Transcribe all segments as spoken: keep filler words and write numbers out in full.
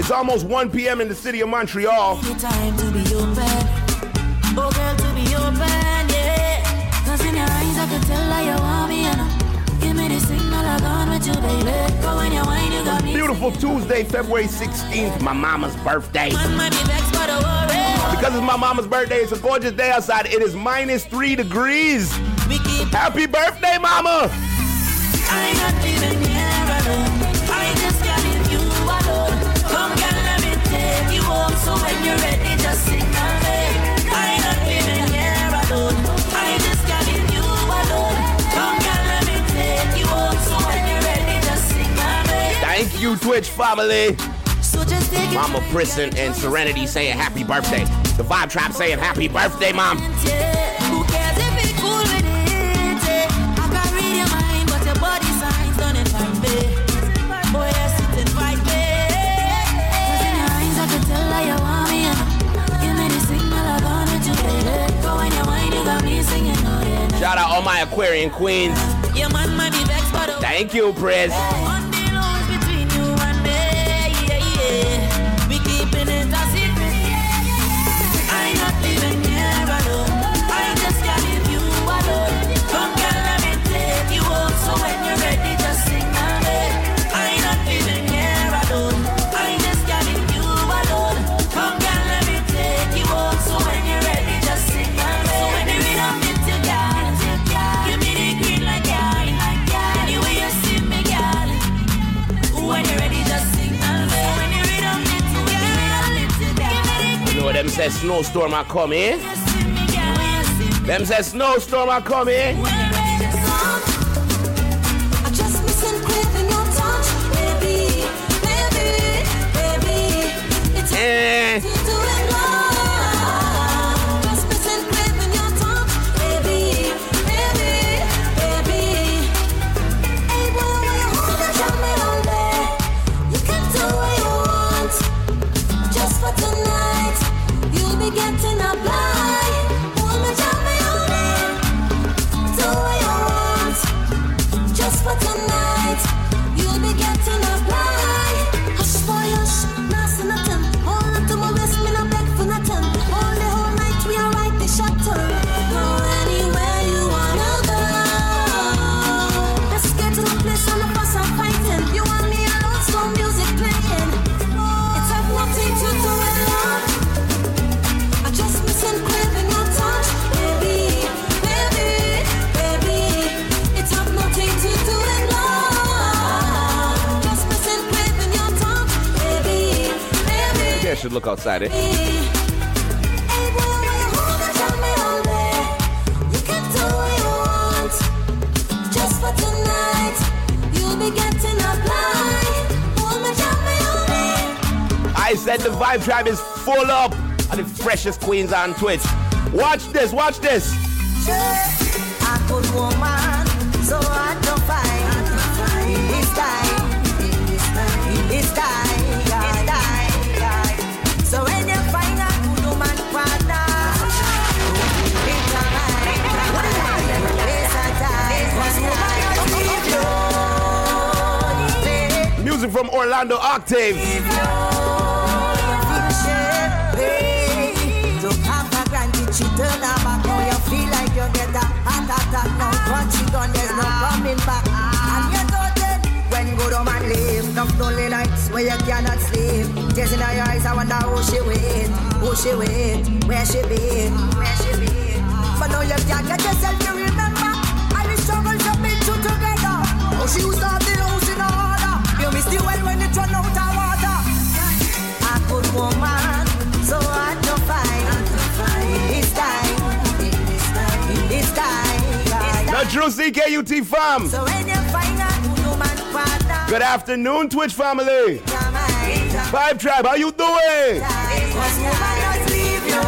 It's almost one p.m. in the city of Montreal. Time to be open. Oh, girl, to be open, yeah. Cause in your eyes, I can tell that you want me, you know. Give me the signal, I'm gone with you, baby. Go when you whine, you got me. Beautiful Tuesday, February sixteenth, my mama's birthday. Man, might be vexed, but don't worry. Because it's my mama's birthday, it's a gorgeous day outside. It is minus three degrees. We keep Happy birthday, mama! I ain't not even here alone. I just can't leave you alone. Come, girl, let me take you home. So when you're ready, just signal me. I ain't not even here alone. I just can't leave you alone. Come, girl, let me take you home. So when you're ready, just signal me. Thank you, Twitch family. So just take it. Mama Prison and Serenity saying happy birthday. The Vibe Trap saying happy birthday, mom. Who cares if it's cool with it? I can read your mind, but your body signs don't invite me. Boy, yes, it invite me. Cause in your eyes, I can tell that you want me. Give me the signal, I'm gone with you, baby. Go when you whine, you got me singing, oh yeah. Shout out all my Aquarian queens. Your man might be vexed, but oh, Thank you, Prez. on the lows between you and me, yeah, yeah. We keeping it a secret. I ain't not leaving here alone. I just can't leave you alone. Come, girl, let me take you home. So when you're ready, just signal me. I ain't not leaving here alone. I just can't leave you alone. Come, girl, let me take you home. So when you're ready, just signal me. So when you read on me to girl, give me the green like girl. Anyway you see me, girl. When you're ready, just signal me. When you read on me to girl, You know them say snowstorm are coming. just see me, girl. When you see me. Them say snowstorm are coming. I just missing craving your touch, baby, baby, baby. It's Eh. to do it love. Just missing craving your touch, baby, baby, baby. Hey boy, when you hold and drop me all day, you can do what you want. Just for tonight, you'll be getting a blind. Hold me, drop me all day. Do what you want. Just for tonight, you'll be getting a blind. Hush boy, hush, nothing, nothing. Hold on to my waist, me no beg for nothing. All the whole night we are right the shuttle. Go anywhere you wanna go. Let's get to the place on the bus I'm fighting. You want me alone, slow music playing. It's have nothing to do with love. I just missing craving your touch, baby, baby, baby. It's have nothing to do with love. Just missing craving your touch, baby, baby. Yeah, should look outside it. Hey boy, when you hold and drop me all day, you can do what you want. Just for tonight, you'll be getting a blind. Hold me, drop me all day. I said the Vibe Tribe is full up of the freshest queens on Twitch. Watch this, watch this. A good woman, so hard to find. In this time, in this time, in this time, this time. So when you find a good woman partner, it's a man, it's a time. One woman will leave you. Music from Orlando Octave. To have a grandkid, she turn her back. Now you feel like you get a heart attack. Now once she gone, there's no coming back. And you thought that when good woman leave, enough lonely nights where you cannot sleep. Tears in her eyes, I wonder who she with, who she with, where she be, where she be. But now you can't get yourself to remember all the struggles you've been through together. How she used to have the house in order. You miss the well when it run out of water. A good woman, so hard to find. It's time, it's time, it's time. The True C K U T fam. So when you find a good woman partner, Good afternoon, Twitch family. come on. Vibe Tribe, how you doing? Cause woman does leave you.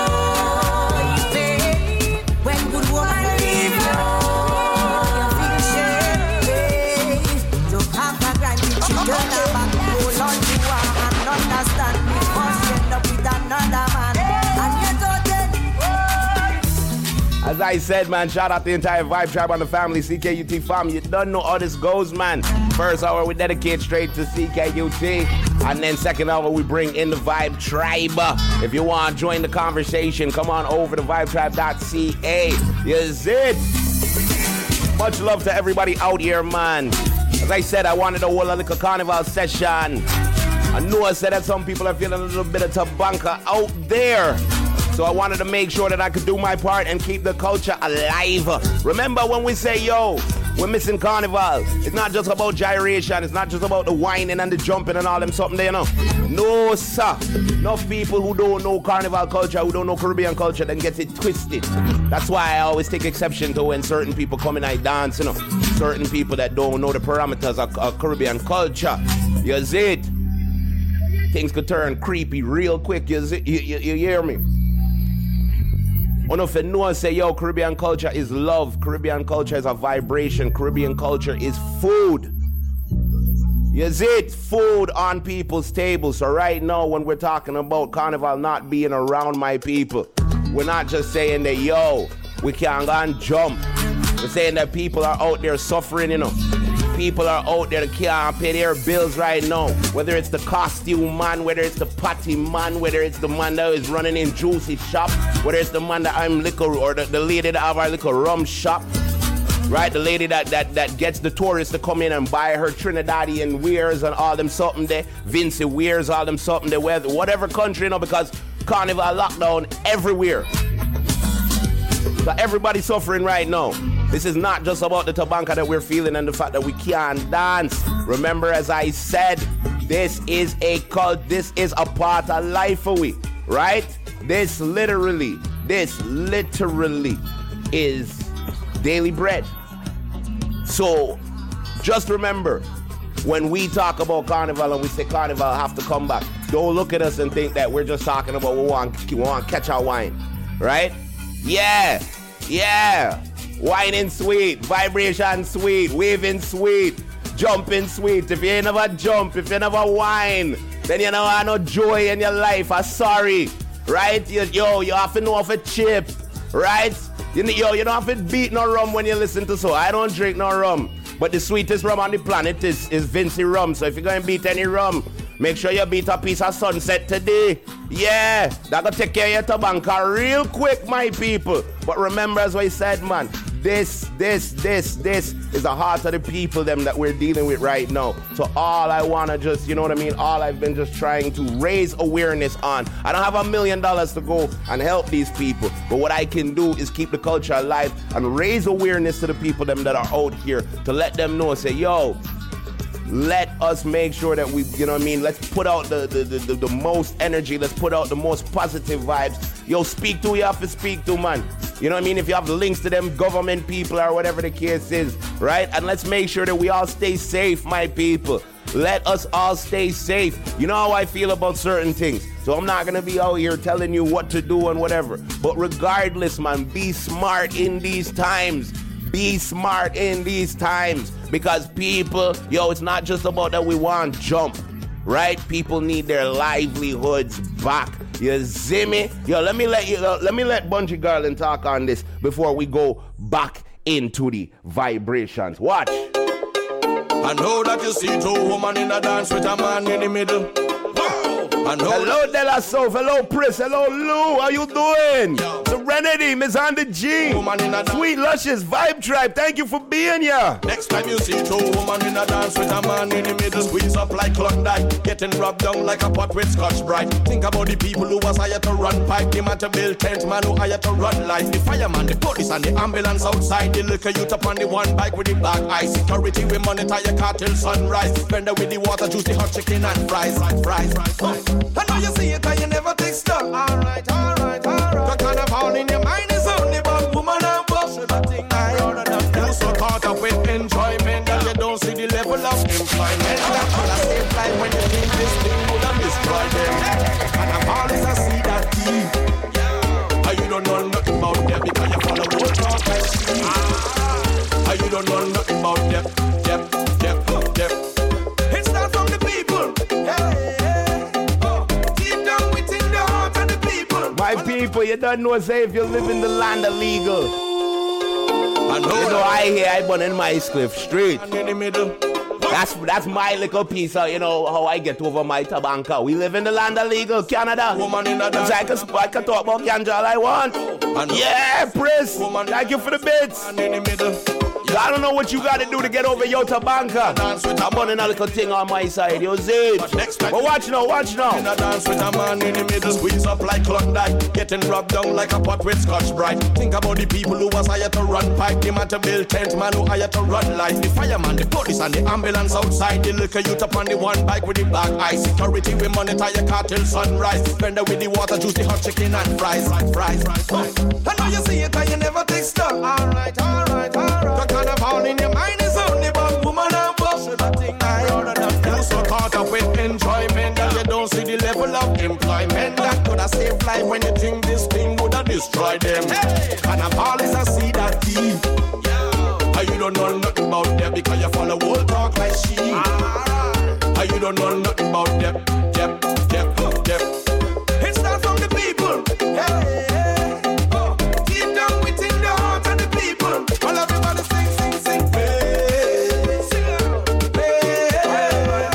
When good woman leave you, you feel shame. To have a grandkid, she turn her back. Hold on to her and understand. Because you end up with another man. And you thought that As I said, man, shout out the entire Vibe Tribe on the family, C K U T fam. You don't know how this goes, man. First hour, we dedicate straight to C K U T. And then second hour, we bring in the Vibe Tribe. If you want to join the conversation, come on over to vibe tribe dot c a. Is it? Much love to everybody out here, man. As I said, I wanted to hold a little carnival session. I know I said that some people are feeling a little bit of tabanka out there. So I wanted to make sure that I could do my part and keep the culture alive. Remember when we say, yo, we're missing carnival. It's not just about gyration. It's not just about the whining and the jumping and all them something there, you know. No, sir. Enough people who don't know carnival culture, who don't know Caribbean culture, then get it twisted. That's why I always take exception to when certain people come in and dance, you know. Certain people that don't know the parameters of, of Caribbean culture. You see it? Things could turn creepy real quick. You, see, you, you, you hear me? One of you know say, yo, Caribbean culture is love. Caribbean culture is a vibration. Caribbean culture is food. You see it? Food on people's tables. So right now, when we're talking about carnival not being around my people, we're not just saying that, yo, we can't go and jump. We're saying that people are out there suffering, you know. People are out there that can't pay their bills right now. Whether it's the costume man, whether it's the party man, whether it's the man that is running in juicy shop, whether it's the man that I'm liquor, or the, the lady that have our little rum shop, right? The lady that, that, that gets the tourists to come in and buy her Trinidadian wares and all them something there, Vincy wares, all them something there, whatever country, you know, because carnival lockdown everywhere. So everybody's suffering right now. This is not just about the tabanka that we're feeling and the fact that we can't dance. Remember, as I said, this is a cult. This is a part of life for we, right? This literally, this literally is daily bread. So just remember, when we talk about carnival and we say carnival have to come back, don't look at us and think that we're just talking about we want, we want to catch our wine, right? Yeah, yeah. Whining sweet, vibration sweet, waving sweet, jumping sweet. If you never jump, if you never whine, then you don't have no joy in your life. I'm sorry, right? You, yo, you have to know of a chip, right? You, yo, you don't have to beat no rum when you listen to so. I don't drink no rum, but the sweetest rum on the planet is, is Vincy rum. So if you're going to beat any rum, make sure you beat a piece of Sunset today. Yeah, that gonna take care of your tabanka real quick, my people. But remember, as I said, man, this, this, this, this is the heart of the people them that we're dealing with right now. So all I wanna just, you know what I mean? All I've been just trying to raise awareness on. I don't have a million dollars to go and help these people, but what I can do is keep the culture alive and raise awareness to the people them that are out here to let them know, say, yo, let us make sure that we, you know what I mean, let's put out the, the, the, the, the most energy, let's put out the most positive vibes. Yo, speak to who you have to speak to, man. You know what I mean? If you have the links to them government people or whatever the case is, right? And let's make sure that we all stay safe, my people. Let us all stay safe. You know how I feel about certain things. So I'm not going to be out here telling you what to do and whatever. But regardless, man, be smart in these times. Be smart in these times. Because people, yo, it's not just about that we want jump, right? People need their livelihoods back. You see me? Yo, let me let you, uh, let me let Bungie Garland talk on this before we go back into the vibrations. Watch. I know that you see two women in a dance with a man in the middle. I know. Hello, De La Soul. Hello, Pris. Hello, Lou. How you doing? Yo. Serenity, Miss Andy G. Sweet Luscious Vibe Tribe. Thank you for being here. Next time you see two women in a dance with a man in the middle, squeeze up like Klondike, getting rubbed down like a pot with Scotch Brite. Think about the people who was hired to run pipe, the man to build tent, man who hired to run light, the fireman, the police, and the ambulance outside, the liquor youth up on the one bike with the black eye. Security, we monitor your car till sunrise. Vendor with the water, juice, the hot chicken and fries, fries, fries. fries. I know you see it, and you never take stock. Alright, alright, alright. The carnival in your mind is only about woman and bullshit. I think I ordered them. You so caught up with enjoyment that you don't see the level of employment. That all I say like when you think this thing would have destroyed them. Carnival is a seed that deep. And you don't know nothing about them because you follow what talk like sheep. And you don't know nothing about them. Them, them, them. It's not from the people. Hey. My people, you don't know, say if you live in the land illegal, man. You know, I hear I born in my Cliff Street. And in the middle. That's that's my little piece of, you know, how I get over my tabanka. We live in the land of legal Canada. Woman in a dance. So I can, I can talk about ganja all I want. And Yeah, Pris. Woman. Thank you for the bits. And in the middle. I don't know what you got to do to get over your tabanka. Dance with a I'm running a little thing on my side. You see it? But next time- But watch now, watch In now. a dance with a man in the middle, squeeze up like Klondike, getting rubbed down like a pot with Scotch Brite. Think about the people who was hired to run pipe, the man to build tent, man who hired to run light. The fireman, the police, and the ambulance outside. The liquor youth up on the one bike with the black eye. Security, we monitor your car till sunrise. Vendor with the water, juice, the hot chicken and fries, like fries, fries, fries. I know you see it, and you never take stock. All right, all right, all right. The carnival in your mind is only about woman and bullshit. I think I ordered that. You so caught up with enjoyment that you don't see the level of employment that could have saved life when you think this thing would have destroyed them. Hey. Carnival is a seed that deep. Yeah. And you don't know nothing about them because you follow old talk like sheep. Right. And you don't know nothing about them. Yep, yep, yep. It starts from the people. Hey, hey. Oh. Deep down within the heart of the people. All everybody sing, sing, sing. Hey. Sing out. Hey. Hey.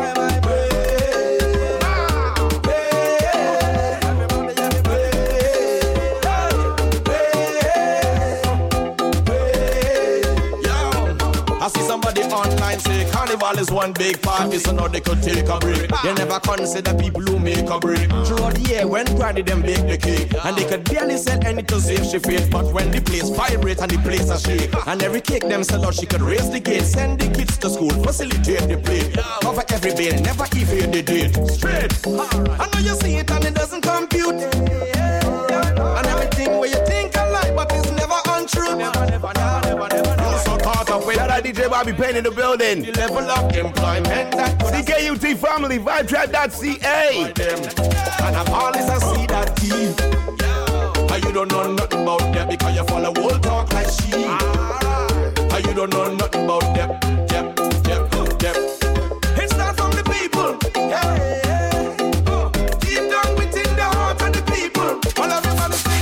I see somebody online say carnival is one big party, so now they could take a break. They never consider people who make a break. Throughout the year when Granny them bake the cake, and they could barely sell any to save she faith. But when the place vibrate and the place a shake, and every cake them sell out, she could raise the gate, send the kids to school, facilitate the play, cover every bill, never evade the date. Straight. I know you see it and it doesn't compute. And everything where you think I like, but it's never untrue. Never, never, never, never, never. You're so caught up with Shout out D J Bobby Payne in the building. the level of employment that C K U T family, vibe trap dot C A. them. And I'm always a see that deep. And you don't know nothing about them because you follow old talk like sheep. And you don't know nothing about them. Yep, yep, yep. It starts from the people. Hey, hey. Oh. Deep down within the heart of the people. All everybody sing.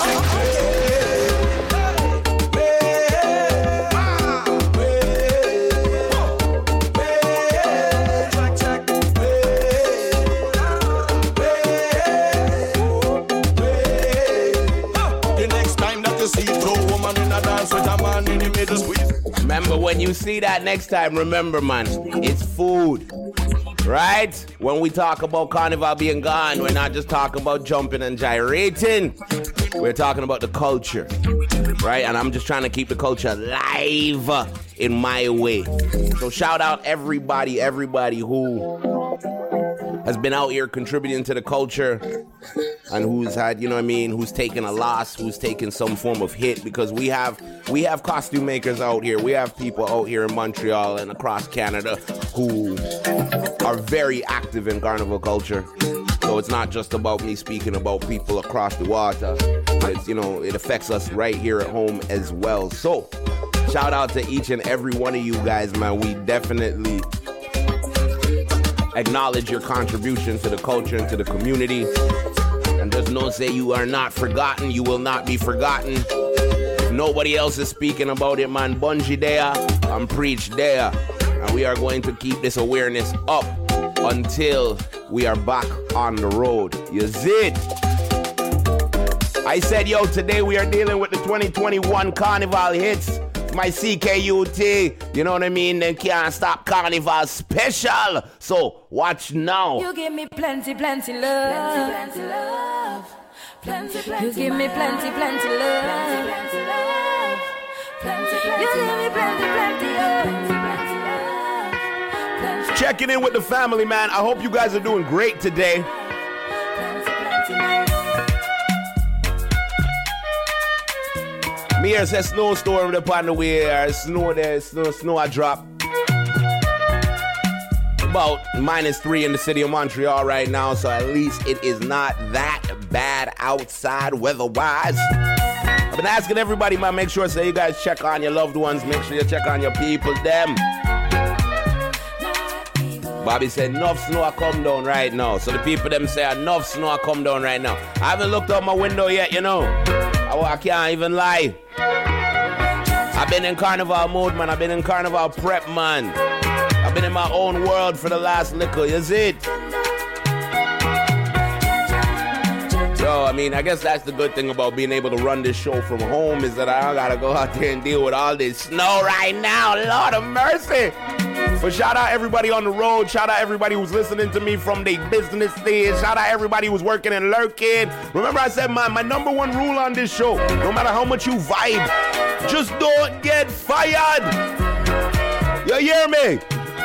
The next time that you see two woman in a dance with a man in the middle squeeze. Remember, when you see that next time, remember, man, it's food. Right? When we talk about carnival being gone, we're not just talking about jumping and gyrating. We're talking about the culture. Right? And I'm just trying to keep the culture alive in my way. So shout out everybody, everybody who has been out here contributing to the culture and who's had, you know what I mean, who's taken a loss, who's taken some form of hit, because we have we have costume makers out here. We have people out here in Montreal and across Canada who are very active in carnival culture. So it's not just about me speaking about people across the water. It's, you know, it affects us right here at home as well. So shout out to each and every one of you guys, man. We definitely acknowledge your contribution to the culture and to the community. And there's no say you are not forgotten. You will not be forgotten. If nobody else is speaking about it, man, Bungie there, I'm preach there. And we are going to keep this awareness up until we are back on the road. You see it? I said, yo, today we are dealing with the twenty twenty-one Carnival hits. My C K U T, you know what I mean? They can't stop Carnival special. So watch now. You give me plenty, plenty love. Plenty, plenty love. Plenty, plenty. You give me plenty, plenty love. Plenty, plenty love. Plenty, plenty. You give me plenty, plenty love. Plenty, plenty love. Plenty, Checking in with the family, man. I hope you guys are doing great today. plenty, plenty love. Me here says snowstorm upon the way. Or snow there, snow, snow a drop. About minus three in the city of Montreal right now, so at least it is not that bad outside weather-wise. I've been asking everybody, man, make sure so you guys check on your loved ones. Make sure you check on your people, them. Bobby said, enough snow a come down right now. So the people them say, enough snow a come down right now. I haven't looked out my window yet, you know. I, I can't even lie. I I've been in carnival mode, man. I've been in carnival prep, man. I've been in my own world for the last little, is it? So, I mean, I guess that's the good thing about being able to run this show from home is that I don't gotta go out there and deal with all this snow right now. Lord of mercy. But shout out everybody on the road. Shout out everybody who's listening to me from their business days. Shout out everybody who's working and lurking. Remember I said my, my number one rule on this show, no matter how much you vibe, just don't get fired. You hear me?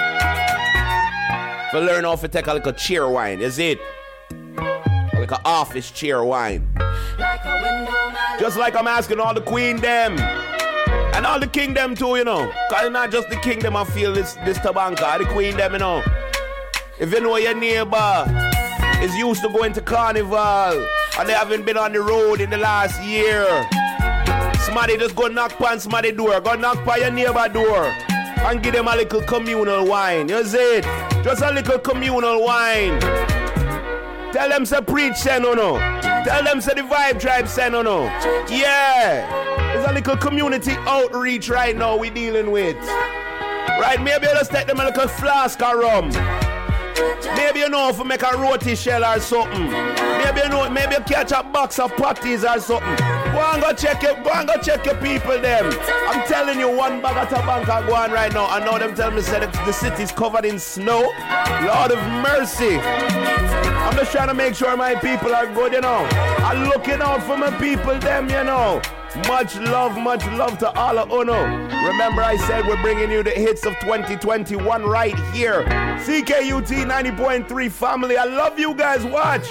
But learn how to take a little cheer wine, is it? Like an office chair wine. Just like I'm asking all the queen them and all the king them too, you know. Cause it's not just the king them I feel this this tabanka, the queen them, you know. If you know your neighbor is used to going to carnival and they haven't been on the road in the last year, somebody just go knock on somebody's door, go knock on your neighbor door and give them a little communal wine. You see it? Just a little communal wine. Tell them say preach say no no. Tell them say the vibe tribe say no no. Yeah. There's a little community outreach right now we dealing with. Right, maybe you just take them a little flask of rum. Maybe you know if you make a roti shell or something. Maybe you know, maybe you catch a box of patties or something. Go and go check your, go and go check your people them. I'm telling you, one bag of tobacco go on right now. I know them tell me say that the city's covered in snow. Lord of mercy. I'm just trying to make sure my people are good, you know. I'm looking out for my people them, you know. Much love, much love to all of Uno. Remember I said we're bringing you the hits of twenty twenty-one right here. C K U T ninety point three family. I love you guys. Watch.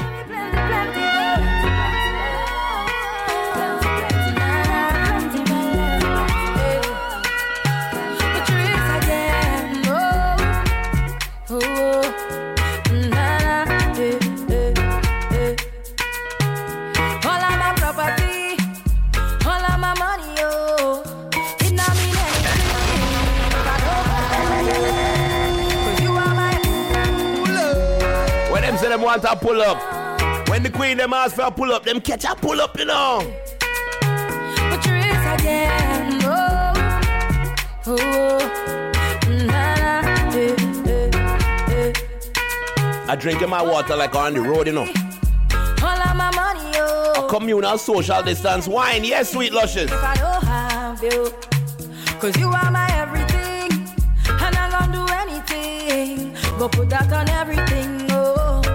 Them want to pull up. When the queen them ask for a pull up, them catch a pull up, you know. But you is again. Oh, oh, nah, nah, eh, eh, eh. I drinking my water like on the road, you know. All of my money, oh. A communal social distance wine, yes, sweet luscious. If I don't have you, cause you are my everything, and I'm gonna do anything. Go put that on everything, oh.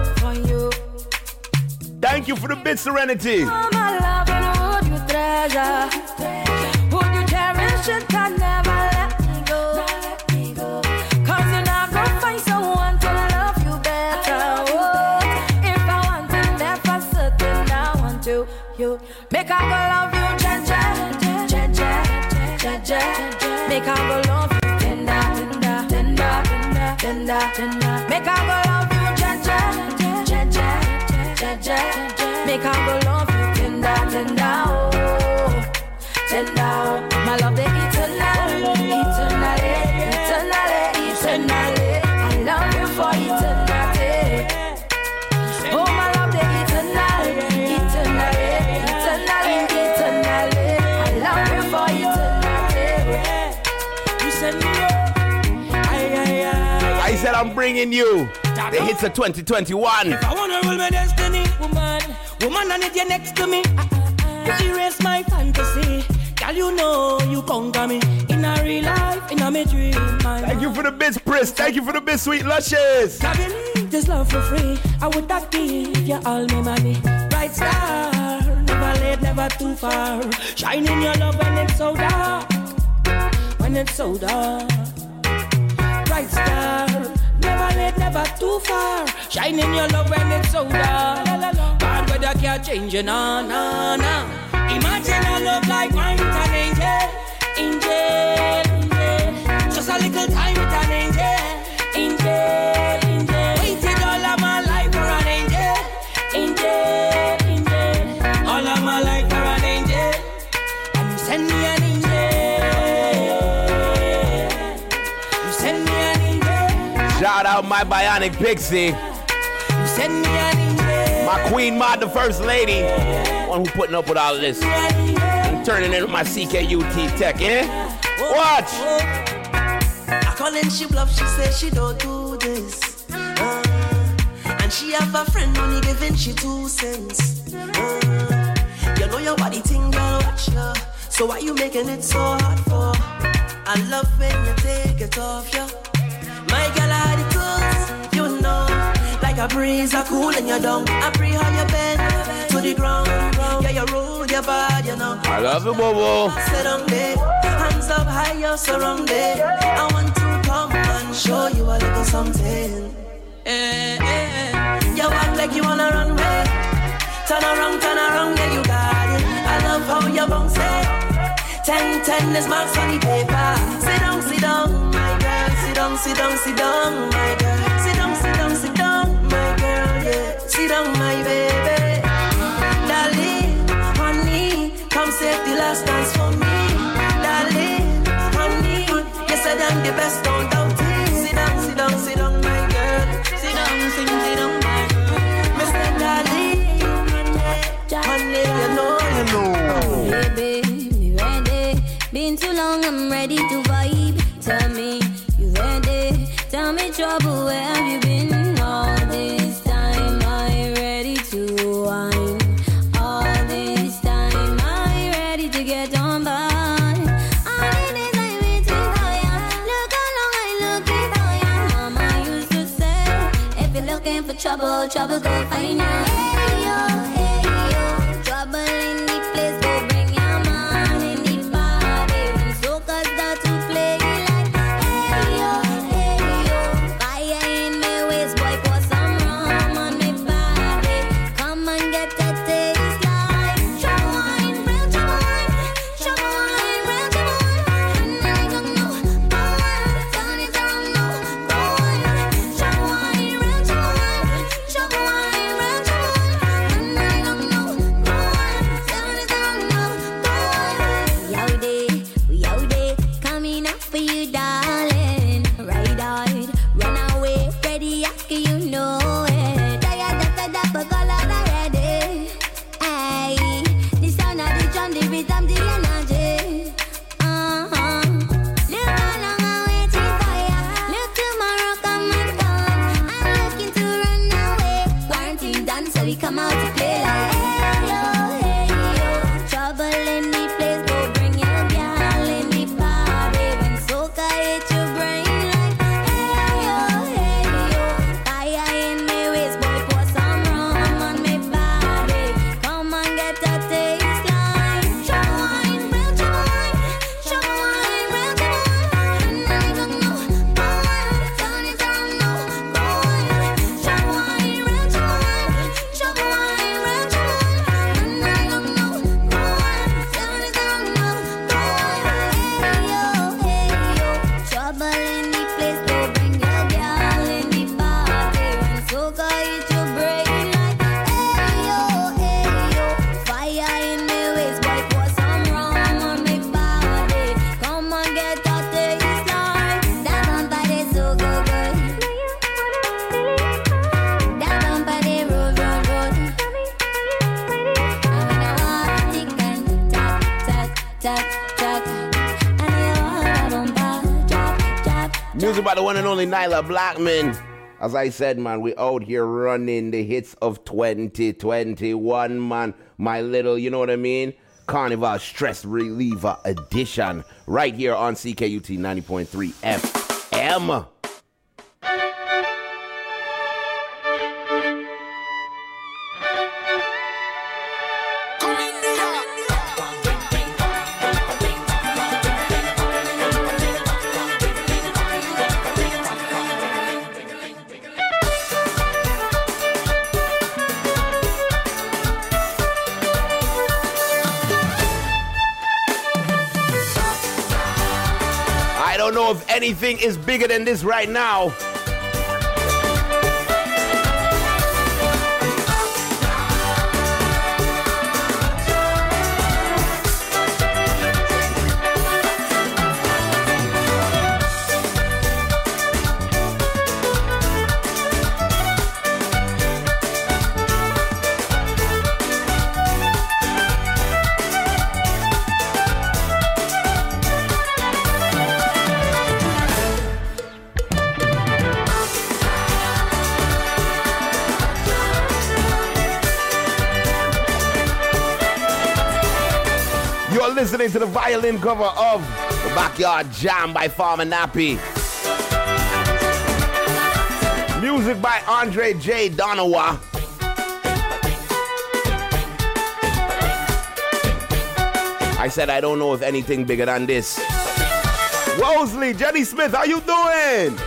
Thank you for the bit, Serenity. Oh, my love, and would you treasure? Would you cherish it and never let me go? Cause you're not gonna find someone to love you better. Oh, if I want to, then for certain I want to. You make I go love you, Jaja, Jaja, Jaja. Make I go love you, tender, tender, tender, tender, tender. Make I go love you, Jaja, Jaja. Jaja, make I go love you tender, tender, oh, tender, oh. My love, they eternal, eternally, eternally, eternally. I love you for eternity. Oh, my love, they eternal, eternally, eternally, eternally. I love you for eternity. You send me up. I said I'm bringing you the hits of twenty twenty-one. If I wanna rule my destiny, woman, woman, I need you next to me. You erase my fantasy, girl. You know you conquer me in a real life, in a me dream. Thank you for the bits, Pris. Thank you for the bits, sweet luscious. I believe this love for free. I would not give you all my money. Bright star, never late, never too far. Shining your love when it's so dark, when it's so dark. Bright star. Never late, never too far. Shining your love when it's so dark. Bad weather can't change you, nah, nah, nah. Imagine a love like mine with an angel. Angel, angel. Just a little time with an angel. Angel, angel. Waited all of my life for an angel. Angel, angel. All of my life for an angel. And you send me an angel. You send me an angel. Shout out my bionic pixie. You send me an angel. My queen mod, the first lady. One who putting up with all of this. And turning into my C K U T tech, eh? Watch. I call and she bluff, she say she don't do this. Uh, and she have a friend only giving she two cents. Uh, you know your body thing, girl, watch ya. So why you making it so hard for? I love when you take it off, yeah. My girl, I had it too, you know. Like a breeze, I cool and you down. I pray how you bend to the ground. Yeah, you roll your body, you know. I love you, Bobo. Sit down there, hands up high, you're surrounded. I want to come and show you a little something. Eh, eh, eh. You act like you wanna run away. Turn around, turn around, yeah, you got it. I love how you bounce it. Ten, ten is marks on the paper. Sit down, sit down, my girl. Sit down, sit down, sit down, my girl. Sit down, sit down, sit down, my girl, yeah. Sit down, my baby. Darling, honey, come save the last dance for me. Darling, honey, you said I'm the best, don't doubt it. Sit down, sit down, sit down, my girl. Sit down, sit down, sit down, my girl. Mister Darling, honey, honey, you know, you know. Baby, me ready. Been too long, I'm ready to vibe. Tell me, you ready? Tell me trouble, where have you been all this time? I'm ready to wine. All this time, I'm ready to get on by. All the days I'm waiting for ya. Look how long I looking for ya. Mama used to say, if you're looking for trouble, trouble go find ya. Hey yo, hey yo, trouble in the place, go bring your man in the party. When soca's start to play like, hey yo, hey yo, fire in my waist, boy, pour some rum on my body. Come and get that taste like trouble wine, real trouble wine, trouble wine, real trouble wine. And I don't know, go on, turn it around now, go on. Trouble wine, real trouble wine, trouble wine, real trouble wine. And I don't know, go on, turn it around now, go on. We out there, we out there, coming up for you, darling. Ride hard, run away, ready after you know it. Tired of the dapper color already. Aye, the sound of the drum, the rhythm, the energy. Uh-huh. Look how long I'm waiting for ya. Look tomorrow, come and come. I'm looking to run away. Quarantine done, so we come out to play like, hey yo, hey yo. Trouble in the place, go bring your girl in the party. When soca hit your brain like, hey yo, hey yo. Fire in my waist, boy, pour some rum on my body. Come and get a taste like trouble wine, real trouble wine, trouble wine, real trouble wine. And I don't know, go on, turn it around now, go on. Trouble wine, real trouble wine, trouble wine, real trouble wine. And I don't know, go on, turn it around now, go on. Hey yo, hey yo, trouble in the place, go bring your girl in the party. When soca hit your brain like, hey yo, hey yo, fire in my waist, boy, pour some rum on my body. Come and get a taste like that bumper, they so go good. That bumper, they roll, roll, roll. And when I walk, tick and tack, tack, tack, tack. And I walk, that bumper, drop, drop. Music by the one and only Nyla Blackman. As I said, man, we out here running the hits of twenty twenty-one, man. My little, you know what I mean? Carnival Stress Reliever Edition. Right here on C K U T ninety point three F M. I don't know if anything is bigger than this right now. listening to the violin cover of The Backyard Jam by Farmer Nappy. Music by Andre J. Donawa. I said I don't know if anything bigger than this. Wosley, Jenny Smith, how you doing?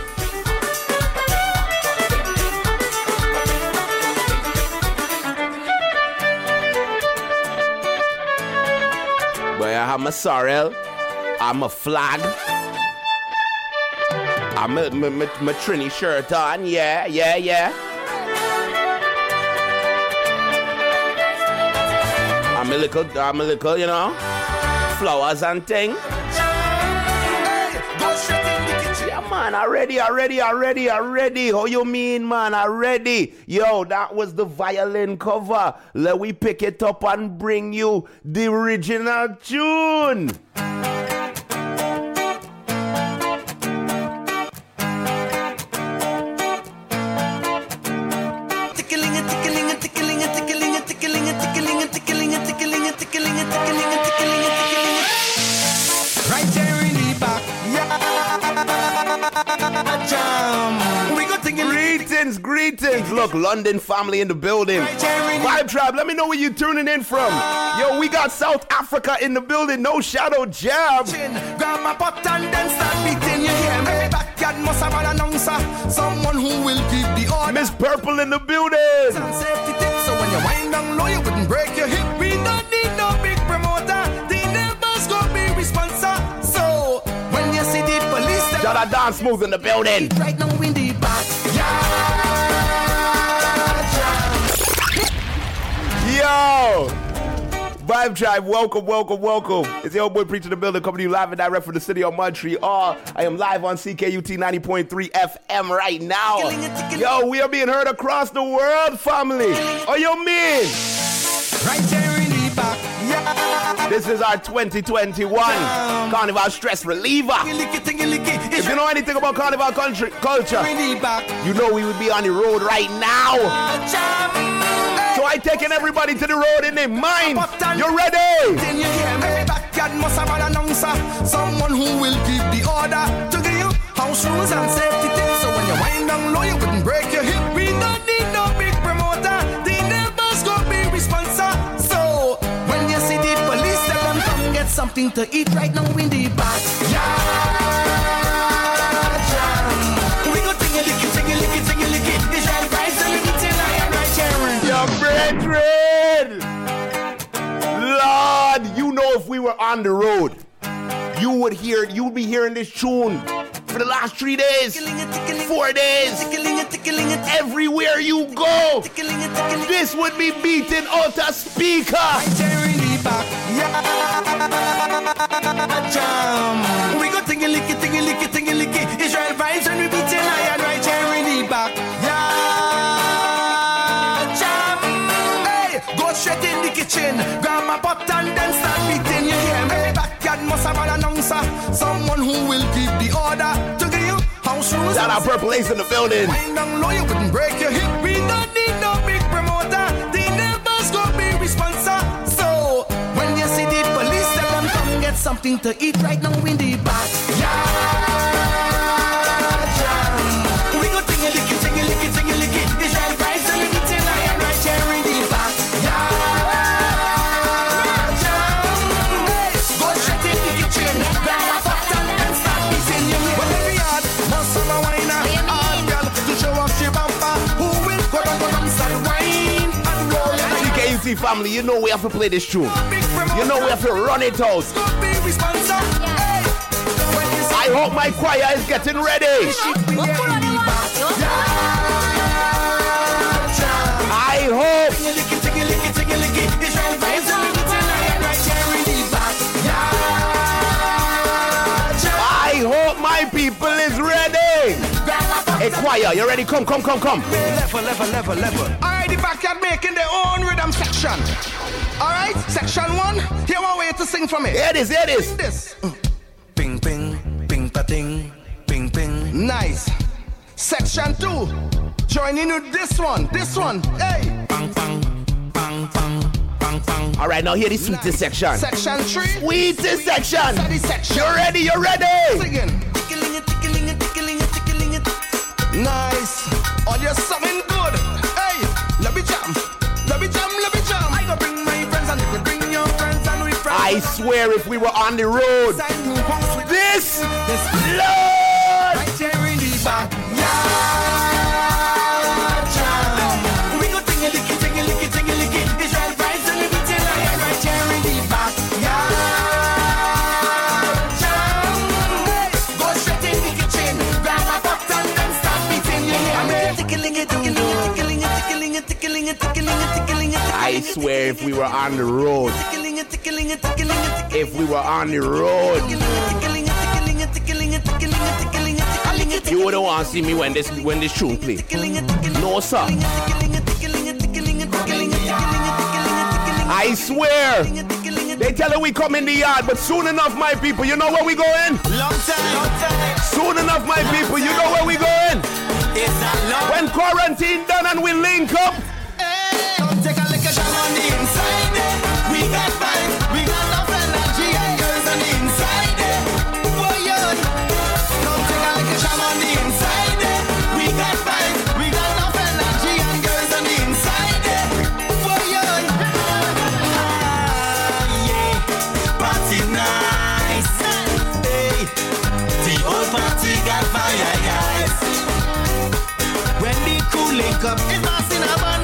Boy, I have my sorrel, I'm a flag, I'm a, my, my, my Trini shirt on, yeah, yeah, yeah. I'm a little, I'm a little, you know, flowers and thing. Yeah, man, already, already, already, already. How you mean, man? Already. Yo, that was the violin cover. Let we pick it up and bring you the original tune. Tickling it, tickling it, tickling it, tickling it, tickling it, tickling it, tickling it, tickling it, tickling it, tickling it, tickling it, tickling it. Right there in the back, yeah, jam. We got thinking. Greetings, greetings. Look, London family in the building. Vibe Tribe, let me know where you tuning in from. Yo, we got South Africa in the building. No shadow jab. Grab my pot and then start beating. You hear me? Backyard must have an announcer, someone who will keep the order. Miss Purple in the building. And safety tips, so when you wind down low, you wouldn't break your hip. We don't need no big promoter. The neighbors go be responsible. So when you see the police, Shout out Don Smooth in the building. right now in the back. Yo! Vibe Tribe, welcome, welcome, welcome. It's the old boy Preacher in the building, coming to you live and direct from the city of Montreal. I am live on C K U T ninety point three F M right now. Yo, we are being heard across the world, family. Oh, you mean? Right there in the back. Yeah. This is our twenty twenty-one Carnival Stress Reliever. If you know anything about Carnival country, culture, you know we would be on the road right now. So I taking everybody to the road in their mind. You ready? Then you hear me? Backyard must have an announcer, someone who will keep the order. To give you house rules and safety tips, so when you wind down low, you wouldn't break your hip. We don't need no big promoter. The neighbors go be responsible. So when you see the police, tell them come get something to eat right now in the back. Yeah. We go ting-a-licky, ting-a-licky, ting-a-licky. It's right, right, so licky, ting-a-licky, right, Sharon. Your brethren, Lord, you know if we were on the road, you would hear, you would be hearing this tune for the last three days, four days, everywhere you go. This would be beaten out a speaker. We go ting-a-licky, ting-a-licky, ting-a-licky. Israel vibes and we beat it lion right here in the back. Go straight in the kitchen, grab my pot and then start beating. You hear me? Backyard must have an announcer, someone who will keep the order. To give you house rules. Shout out Purple Ace in the building. Wind down low, you wouldn't break your hip. We don't need no big promoter. The neighbors go be responsible. So when you see the police, tell them come get something to eat right now in the back. Yeah. We go ting-a-licky, ting-a-licky, ting-a-licky. Israel vibes and we beat it lion right here in the back. C K U T family, you know we have to play this tune. You know we have to run it out. I hope my choir is getting ready. I hope. I hope my people is ready. Hey choir, you ready? Come, come, come, come. Level, level, level, level. Alright, the backyard making their own rhythm section. Alright, section one. Here one way to sing from it. Here it is, here it is. This. Ping, ping, ping, pa-ting, ping, ping. Nice. Section two. Join in with this one, this one. Hey. Bang, bang, bang, bang. pang pang. All right, now hear the sweetest section. Section three. Sweetest section. Study section. You ready? You ready? Singing. Tickling it, tickling it, tickling it, tickling it. Nice. All your something good. Hey, let me jam. Let me jam, let me jam. I go bring my friends and you can bring your friends and we friends. I swear if we were on the road, this Lord. Right here in the back. We go tingy licky, tingy licky, tingy licky. It's right vibes and we beating like right here in the back. Go straight in the kitchen, grab a pot and then start beating. You hear me? Tickling it, tickling it, tickling it, tickling it, tickling it, tickling it, tickling it. I swear if we were on the road, Tickling it, tickling it, tickling it, if we were on the road, tickling it, tickling it, tickling it, tickling it, tickling it, tickling it, tickling it. you wouldn't want to see me when this when this tune play. No sir. I swear. They tell her we come in the yard, but soon enough, my people, you know where we going? Long time, long time. Soon enough, my people, you know where we going? It's a long. When quarantine done and we link up. Come take a look at Sean on the inside there. We got vibes, we got enough energy and girls on the inside there. Boy, yo. Come take a look at Sean on the inside there. We got vibes, we got enough energy and girls on the inside there. Boy, yo. Ah, yeah. Party nice. Hey. The old party got fire, guys. When the crew link up, it's not in a band.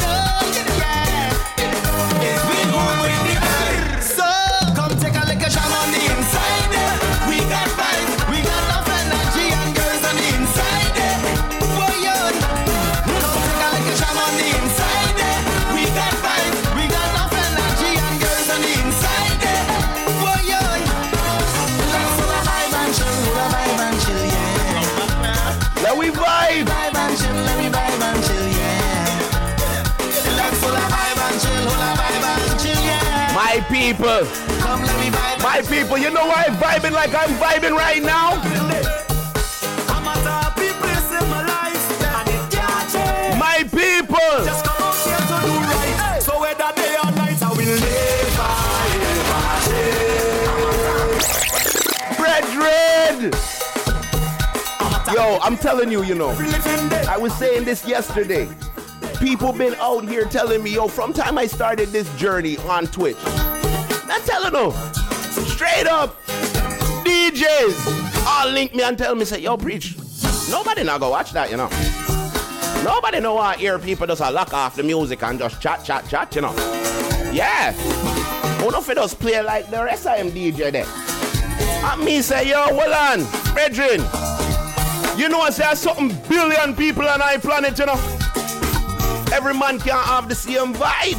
Let we vibe. Vibe and chill, let me vibe and chill, yeah. Let's full of vibe and chill, full of vibe and chill, yeah. My people. Come let me vibe. My people, you know why I'm vibing like I'm vibing right now? I'm a top people in my life, and it can't change. My people. Just come out here to do right. So whether day or night, I will never, ever change. Brethren. Yo, I'm telling you, you know, I was saying this yesterday. People been out here telling me, yo, from time I started this journey on Twitch, not telling them, straight up, D Js all link me and tell me, say, yo, preach. Nobody not go watch that, you know. Nobody know how hear people just a lock off the music and just chat, chat, chat, you know. Yeah. Who know if it just play like the rest of them D J there. And me say, yo, hold on, brethren. You know I say there's something billion people on our planet, you know. Every man can't have the same vibe.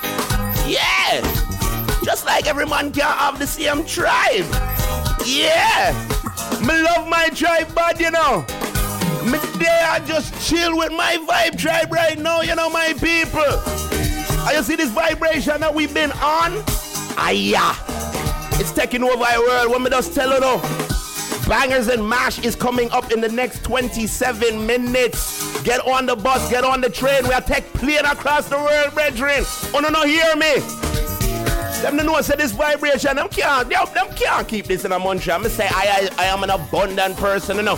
Yeah. Just like every man can't have the same tribe. Yeah. Me love my tribe bad, you know. Me there I just chill with my vibe tribe right now, you know, my people. And you see this vibration that we've been on? Ah, yeah. It's taking over our world. When me just tell you now. Bangers and Mash is coming up in the next twenty-seven minutes. Get on the bus, get on the train. We are tech plane across the world, brethren. Oh, no, no, hear me. Them know say this vibration, them can't, them, them can't keep this in a munch. I'm say I, I, I am an abundant person, you know.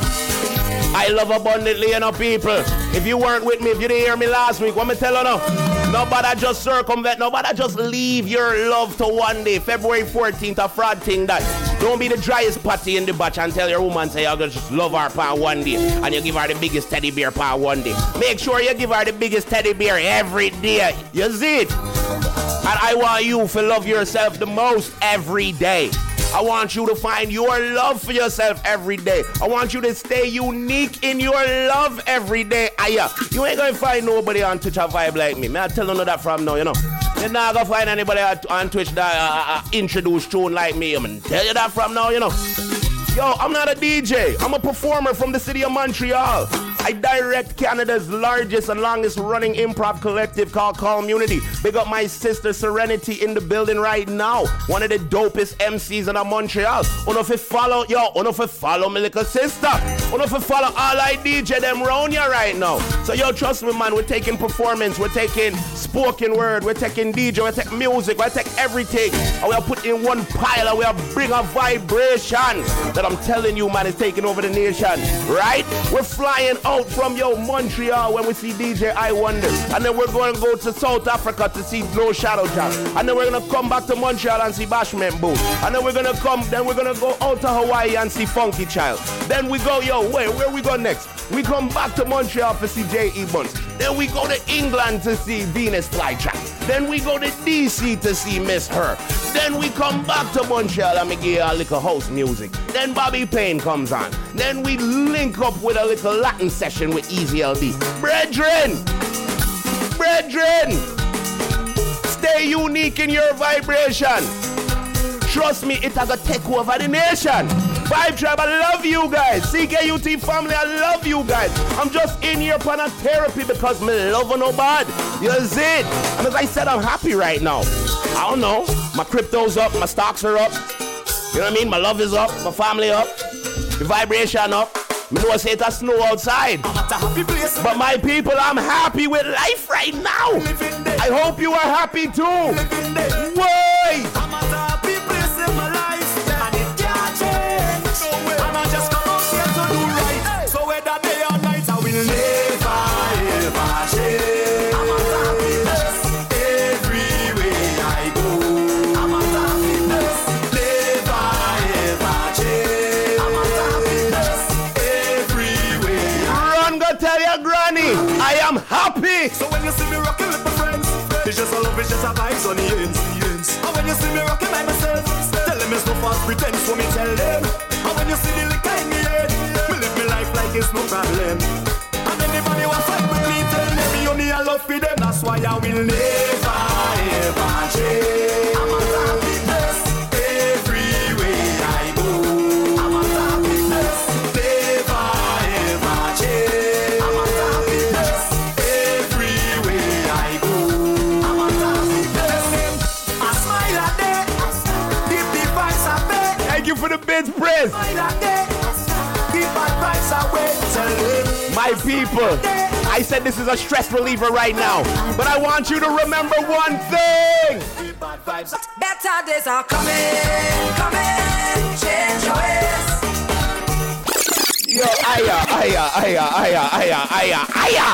I love abundantly, you know, people. If you weren't with me, if you didn't hear me last week, what me tell you now? Nobody just circumvent, nobody just leave your love to one day. February fourteenth, a fraud thing that. Don't be the driest patty in the batch and tell your woman, say, you're going to just love her for one day. And you give her the biggest teddy bear for one day. Make sure you give her the biggest teddy bear every day. You see it? And I want you to love yourself the most every day. I want you to find your love for yourself every day. I want you to stay unique in your love every day. Aya, you ain't gonna find nobody on Twitch a vibe like me. Man, I tell you that from now, you know. You're not gonna find anybody on Twitch that uh, uh, introduce tune like me. I'm gonna tell you that from now, you know. Yo, I'm not a D J. I'm a performer from the city of Montreal. I direct Canada's largest and longest running improv collective called Community. Big up my sister Serenity in the building right now. One of the dopest M Cs in Montreal. Uno fi follow, yo, uno fi follow my little sister. Uno fi follow all I D J them round here right now. So yo, trust me man, we're taking performance, we're taking spoken word, we're taking D J, we're taking music, we're taking everything. And we are put in one pile and we are bring a vibration that I'm telling you man is taking over the nation. Right? We're flying out from yo Montreal when we see D J I Wonder. And then we're going to go to South Africa to see Blow Shadow Jack. And then we're going to come back to Montreal and see Bashment Booth. And then we're going to come, then we're going to go out to Hawaii and see Funky Child. Then we go, yo, wait, where we go next? We come back to Montreal to see J E Buns. Then we go to England to see Venus Flytrap. Then we go to D C to see Miss Her. Then we come back to Montreal and we give a little house music. Then Bobby Payne comes on. Then we link up with a little Latin session with Easy L D. Brethren! Brethren! Stay unique in your vibration. Trust me, it's gonna take over the nation. Vibe Tribe, I love you guys. C K U T family, I love you guys. I'm just in here for a therapy because me love no bad. You see it? And as I said, I'm happy right now. I don't know. My crypto's up, my stocks are up. You know what I mean? My love is up, my family up, the vibration up. Me know I say it's snow outside. But my people, I'm happy with life right now. I hope you are happy too. Why? I'm at a happy place in my life, and it can't change. And I just come out here to do right. So whether day or night, I will never ever change. I'm at a happy place everywhere I go. I'm at a happy place, never ever change. I'm at a happy place everywhere. Run, go tell your granny, I am happy. So when you see me rocking with my friends, it's just a love, it's just a vibes on the ends. And when you see me rocking by myself, tell them it's no false pretense, so me tell them. And when you see the liquor in me head, me live my life like it's no problem. And anybody who fight with me, tell them me only I love for them. That's why I will never ever change. I'm at a happy place everywhere I go. I'm at a happy place, never ever change. I'm at a happy place everywhere I go. I'm at a happy place. I smile at them, keep the vibes away. Thank you for the bids, Prince. Smile at them, keep bad vibes away. Tell them. My people, I said this is a stress reliever right now, but I want you to remember one thing. Keep bad vibes. Better days are coming, coming, change your ways. Yo, aya, aya, aya, aya, aya, aya, aya.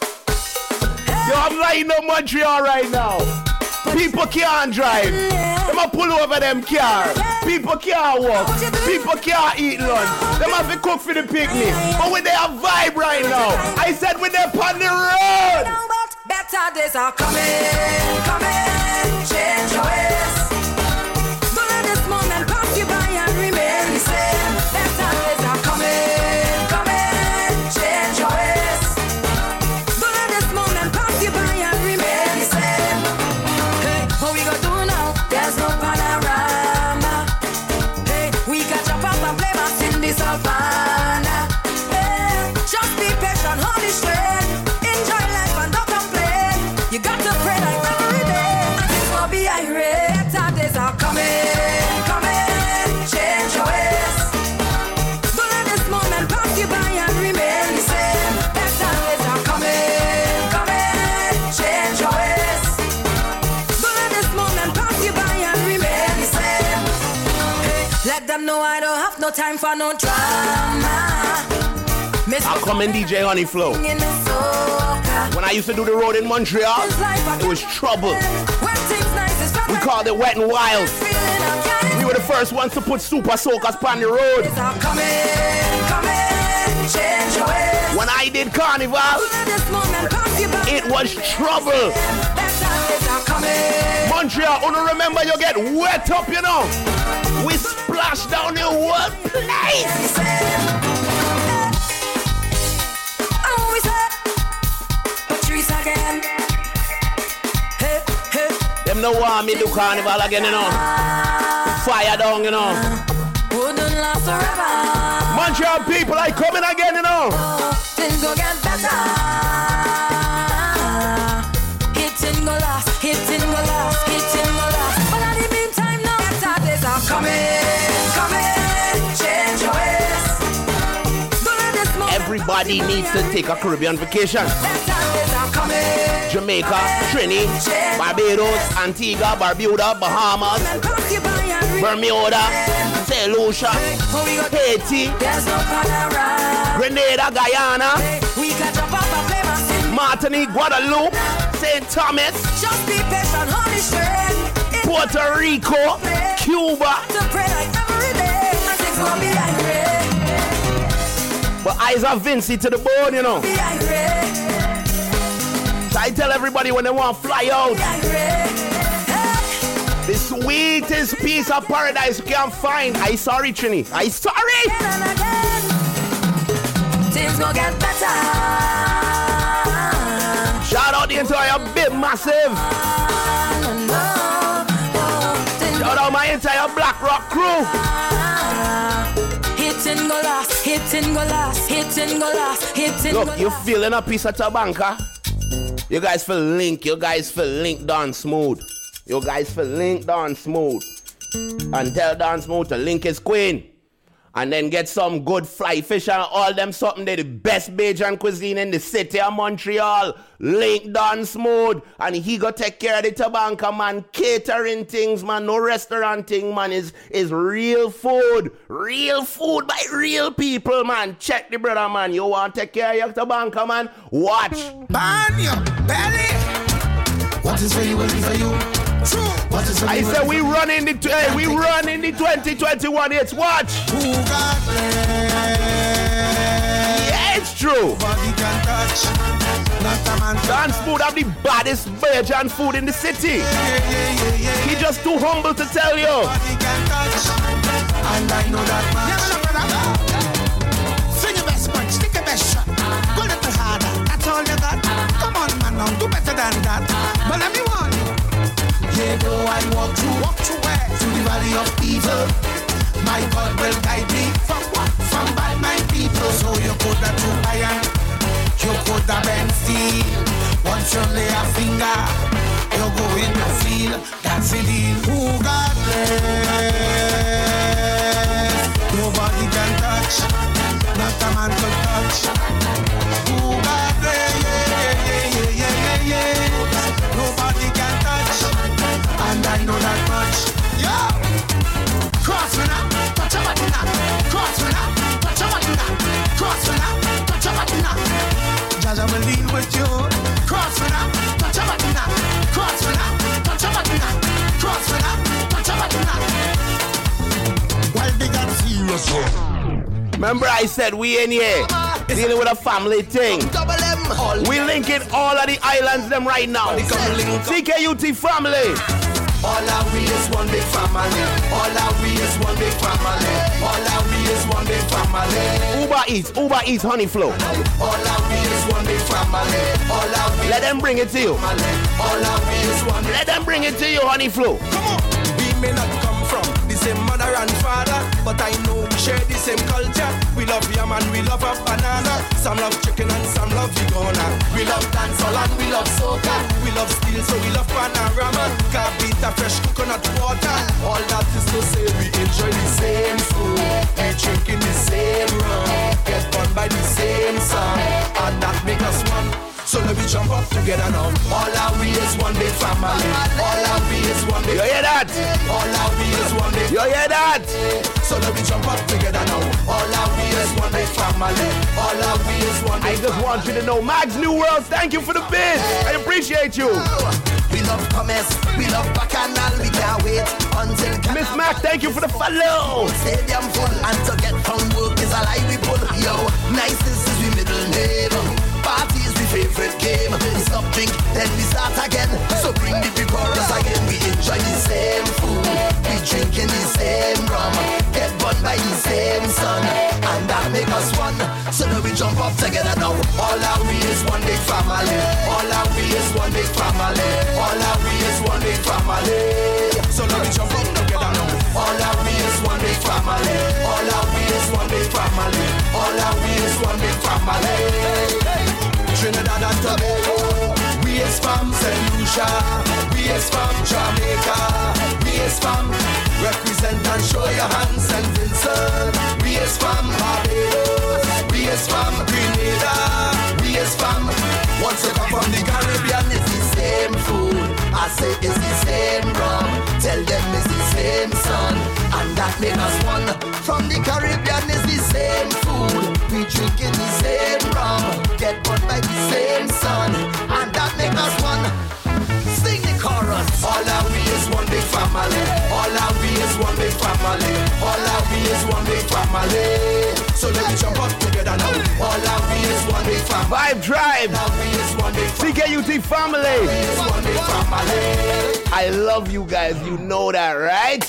Yo, I'm lighting up Montreal right now. People can't drive. Them a pull over them car. People can't walk. People can't eat lunch. Them have to cook for the picnic. But when they have vibe right now, I said when they're on the road. Better days are coming, coming, change your ways. Don't let this moment pass you by and remain the same. Better days are coming, coming, change your ways. Don't let this moment pass you by and remain the same. Hey, what we gonna do now? There's no panorama. Hey, we got your pop and play bass in the savannah. Hey, just be patient, hold the straight. Enjoy life and don't complain. You got to pray like every day. And it's gonna be irate. Better days are coming, coming, change your ways. Don't let this moment pass you by and remain the same. Better days are coming, coming, change your ways. Don't let this moment pass you by and remain the same. Hey, let them know I don't have no time for no drama. Miss I'll come in D J Honey Flow. in the soca. When I used to do the road in Montreal, it was trouble. We called it Wet and Wild. We were the first ones to put super soakers on the road. When I did Carnival, it was trouble. Montreal, wanna remember you get wet up, you know. We splash down the whole place. Them no want me do Carnival again, you know. Fire down, you know. Wouldn't last forever. Montreal people, I coming again, you know. Things go get better. Hitting go last, hitting go last, hitting go last. But in the meantime, no better days are coming, coming. Change your ways. During this moment, Everybody needs to take a Caribbean vacation. better days are coming. Jamaica, Trini, Barbados, Antigua, Barbuda, Bahamas, And cross you by and reach. Bermuda, Saint Lucia, Oh, we got Haiti, there's no panorama. Grenada, Guyana, We can jump up and play my scene. Martinique, Guadeloupe, Saint Thomas, Just be patient, honey, straight. It's Puerto Rico, Cuba. to pray like every day. And things gonna be like rain, But eyes are Vincy to the bone, you know. be like rain, So I tell everybody when they want to fly out, like rain. Hey, the sweetest piece of paradise you can find. I sorry, Trini. I sorry. again and again. Things gonna get better. Shout out the entire Big Massive. No, no, things Shout out my entire Black Rock crew. hitting go last, hitting go last, hitting go last, hitting go Look, you last. feeling a piece of tabanca? You guys feel link. You guys feel link down smooth. You guys feel link down smooth. And tell down smooth to link his queen. And then get some good fly fish and all them something. They the best Bajan cuisine in the city of Montreal. Link down smooth. And he go take care of the tabanca, man. Catering things, man. No restaurant thing, man. Is is real food. Real food by real people, man. Check the brother, man. You want to take care of your tabanca, man? Watch. Burn your belly. What is for you will be for you. True. What is for I you will said be we for you. run in the hey, we run in the twenty twenty-one. It's watch. Who got blessed? Yeah, it's true. Nobody can touch. Not a man can Dance Food have the baddest Bajan food in the city. Yeah, yeah, yeah, yeah. He just too humble to tell you. Nobody can touch. And I know that much. Sing your best punch, stick your best shot. Go a little harder, that's all you got. Come on, man, now do better than that. But let me warn you. Yeah, go I walk through, walk through where? Through the valley of evil. My God will guide me from what? From bad my people. So you could have true iron, you could have been steel. Once you lay a finger, you go in the field. That's it. Who got blessed? Nobody can touch, not a man can touch. Who got blessed? Yeah, yeah, yeah, yeah, yeah, yeah. Nobody can touch, and I know that much. Yo, cross me now, touch a button now. Cross me now, touch a button now. Cross me now, touch a button now. Jaja will deal with you. Cross me now, touch a button now. Cross me now, touch a button now. Cross me now, touch a button now. Well, they got serious. Remember I said we in here dealing with a family thing. Double M. All We linking all of the islands them right now. C K U T family. All our we is one big family. All our we is one big family. All our we is one big family. Uber Eats, Uber Eats Honey Flow. All our we is one big family. All our we Let them bring it to you. family. All our we is one big. Let them bring it to you, Honey Flow. Come on. We may not come from the same mother and father, but I know we share the same culture. We love yam and we love a banana. Some love chicken and some love Vigona. We love dancehall and we love soca. We love steel, so we love panorama. Cabita, fresh coconut water. All that is to say we enjoy the same food. We drinking the same rum. Get born by the same song, and that make us one. So let me jump up together now. All our we is one big family. All our we is one big. You hear that? All our we is one big. You hear that? So let me jump up together now. All our we is one big family. All our we is one I big just want you to know, Max New Worlds, thank you for the bid. I appreciate you. We love commerce, we love bacchanal. We can't wait until Miss Mac, thank you for the follow. stadium full. And to get from work is a lie we pull. Yo, nicest is we middle name. Party is we favorite game. We stop drink, then we start again. So bring the big chorus again. We enjoy the same food. We drinking the same rum. Get born by the same sun. And that make us one. So now we jump up together now. All our we is one big family. All our we is one big family. All our we is one big family. So now we jump up together now. All our we is one big family. All our we is one big family. family. Trinidad and Tobago, we is from Saint Lucia, we is from Jamaica, we is from represent and show your hands Saint Vincent, we is from Barbados, we is from Grenada, we is from, once you come from the Caribbean, it's the same food, I say it's the same rum, tell them it's the same sun, and that make us one, from the Caribbean it's the same food, we drinking the same rum, get burned by the same sun, and that make us one. Sing the chorus. All our we is one big family. All our we is one big family. All our we is one big family. So let me jump up together now. All our we is one big family. Vibe Tribe. All our we is one big C K U T family. We is one big family. I love you guys. You know that, right?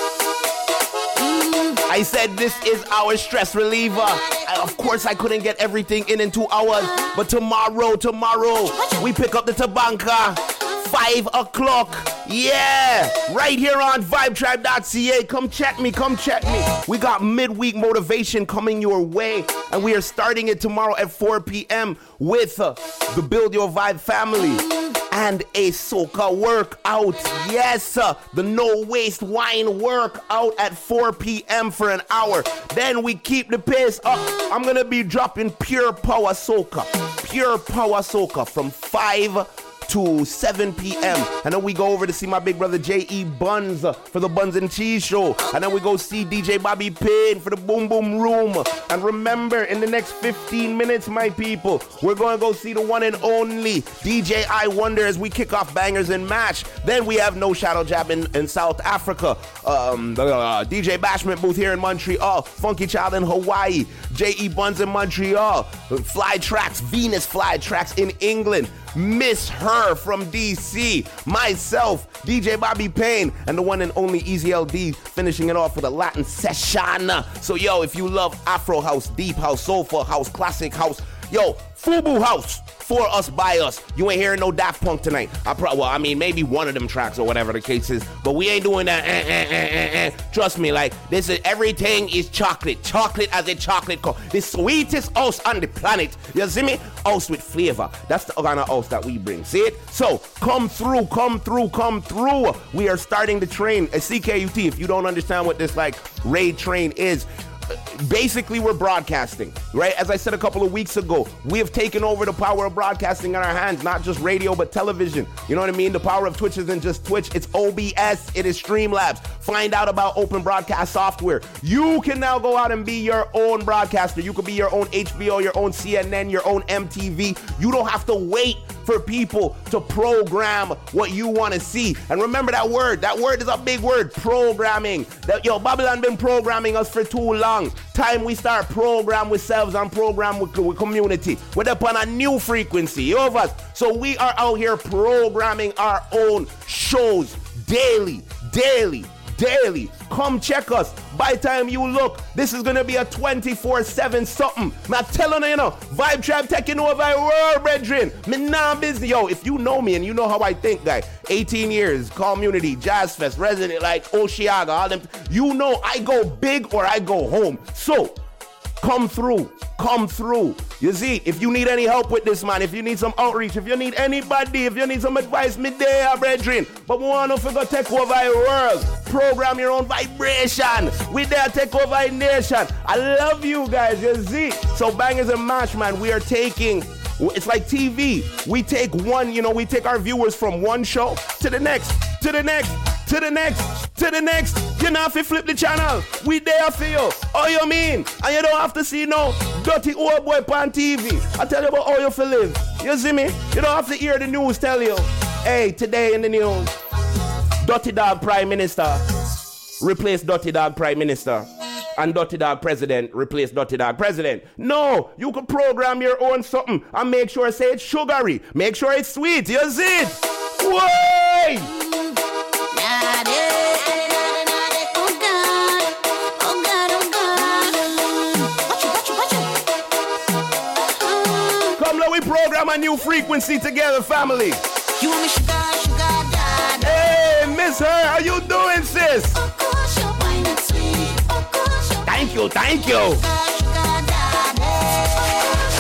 I said this is our stress reliever. And of course, I couldn't get everything in in two hours. But tomorrow, tomorrow, we pick up the Tabanka. Five o'clock. Yeah. Right here on vibe tribe dot c a. Come check me. Come check me. We got midweek motivation coming your way. And we are starting it tomorrow at four p.m. with uh, the Build Your Vibe family. And a soca workout. Yes, uh, the no waste wine workout at four p.m. for an hour. Then we keep the pace up. I'm gonna be dropping pure power soca. Pure power soca from five to seven p.m. And then we go over to see my big brother J E Buns uh, for the Buns and Cheese show. And then we go see D J Bobby Payne for the Boom Boom Room. And remember, in the next fifteen minutes, my people, we're going to go see the one and only D J I Wonder as we kick off Bangers and Match. Then we have No Shadow Jab in, in South Africa. Um, uh, D J Bashment booth here in Montreal. Funky Child in Hawaii. J E Buns in Montreal. Fly Tracks, Venus Fly Tracks in England. Miss Her from D C, myself, D J Bobby Payne, and the one and only Easy L D finishing it off with a Latin session. So yo, if you love Afro House, Deep House, Soulful House, Classic House, yo, Fubu House, for us, by us. You ain't hearing no Daft Punk tonight. I pro- well, I mean, maybe one of them tracks or whatever the case is, but we ain't doing that. Eh, eh, eh, eh, eh. Trust me, like, this is, everything is chocolate. Chocolate as a chocolate co- the sweetest house on the planet. You see me? House with flavor. That's the kind of house that we bring. See it? So, come through, come through, come through. We are starting the train at C K U T. If you don't understand what this, like, raid train is, basically we're broadcasting, right? As I said a couple of weeks ago, we have taken over the power of broadcasting in our hands, not just radio but television. You know what I mean? The power of Twitch isn't just Twitch, it's O B S, it is Streamlabs. Find out about open broadcast software. You can now go out and be your own broadcaster. You could be your own H B O, your own C N N, your own M T V. You don't have to wait for people to program what you want to see. And remember that word. That word is a big word, programming. That, yo, Babylon been programming us for too long. Time we start program with selves and program with, with community. We're up on a new frequency. You know us. So we are out here programming our own shows daily, daily, daily. Come check us. By the time you look, this is gonna be a twenty-four seven something. I'm telling you, you know, Vibe Tribe taking over the world, brethren. Me nah busy. Yo, if you know me and you know how I think, guy, eighteen years, community, Jazz Fest, resident like Oshiaga, all them, you know I go big or I go home. So, come through, come through. You see, if you need any help with this, man, if you need some outreach, if you need anybody, if you need some advice, me there, brethren. But we want to figure take over the world. Program your own vibration. We there take over a nation. I love you guys, you see. So Bangers and Mash, man, we are taking, it's like T V. We take one, you know, we take our viewers from one show to the next, to the next, to the next, to the next. You know, if you flip the channel, we there for you. Oh, you mean? And you don't have to see no dirty old boy on T V. I tell you about how you feel live. You see me? You don't have to hear the news tell you, hey, today in the news, Dirty Dog Prime Minister replace Dirty Dog Prime Minister. And Dirty Dog President replace Dirty Dog President. No, you can program your own something and make sure say it's sugary. Make sure it's sweet. You see it? Why? Program a new frequency together, family. You want me sugar, sugar daddy? Hey, Miss Her, how you doing, sis? Of course, you're fine and sweet. Of course, you're Thank you, thank you. sugar, sugar daddy.